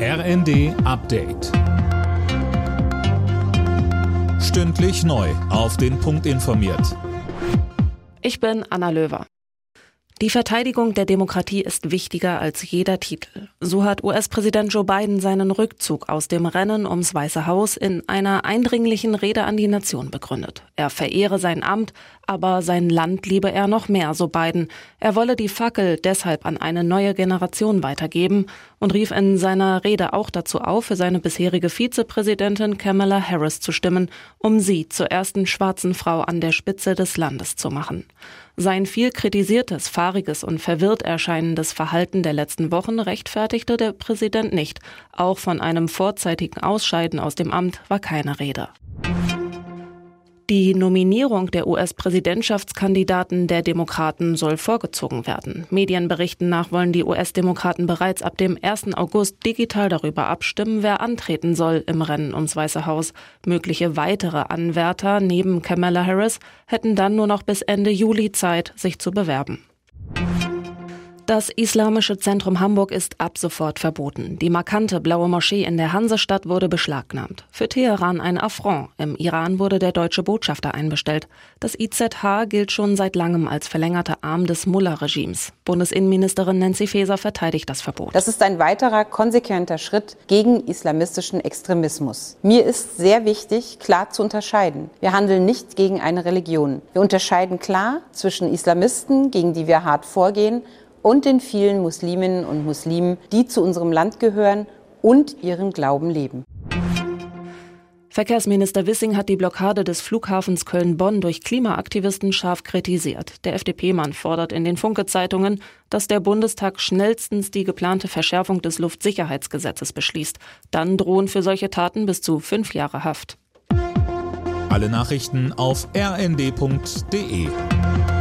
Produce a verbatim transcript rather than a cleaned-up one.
R N D Update. Stündlich neu auf den Punkt informiert. Ich bin Anna Löwer. Die Verteidigung der Demokratie ist wichtiger als jeder Titel. So hat U S-Präsident Joe Biden seinen Rückzug aus dem Rennen ums Weiße Haus in einer eindringlichen Rede an die Nation begründet. Er verehre sein Amt, aber sein Land liebe er noch mehr, so Biden. Er wolle die Fackel deshalb an eine neue Generation weitergeben und rief in seiner Rede auch dazu auf, für seine bisherige Vizepräsidentin Kamala Harris zu stimmen, um sie zur ersten schwarzen Frau an der Spitze des Landes zu machen. Sein viel kritisiertes, fahriges und verwirrt erscheinendes Verhalten der letzten Wochen rechtfertigte der Präsident nicht. Auch von einem vorzeitigen Ausscheiden aus dem Amt war keine Rede. Die Nominierung der U S-Präsidentschaftskandidaten der Demokraten soll vorgezogen werden. Medienberichten nach wollen die U S-Demokraten bereits ab dem ersten August digital darüber abstimmen, wer antreten soll im Rennen ums Weiße Haus. Mögliche weitere Anwärter neben Kamala Harris hätten dann nur noch bis Ende Juli Zeit, sich zu bewerben. Das Islamische Zentrum Hamburg ist ab sofort verboten. Die markante blaue Moschee in der Hansestadt wurde beschlagnahmt. Für Teheran ein Affront. Im Iran wurde der deutsche Botschafter einbestellt. Das I Z H gilt schon seit langem als verlängerter Arm des Mullah-Regimes. Bundesinnenministerin Nancy Faeser verteidigt das Verbot. Das ist ein weiterer konsequenter Schritt gegen islamistischen Extremismus. Mir ist sehr wichtig, klar zu unterscheiden. Wir handeln nicht gegen eine Religion. Wir unterscheiden klar zwischen Islamisten, gegen die wir hart vorgehen, und den vielen Musliminnen und Muslimen, die zu unserem Land gehören und ihren Glauben leben. Verkehrsminister Wissing hat die Blockade des Flughafens Köln-Bonn durch Klimaaktivisten scharf kritisiert. Der F D P-Mann fordert in den Funke-Zeitungen, dass der Bundestag schnellstens die geplante Verschärfung des Luftsicherheitsgesetzes beschließt. Dann drohen für solche Taten bis zu fünf Jahre Haft. Alle Nachrichten auf r n d punkt d e.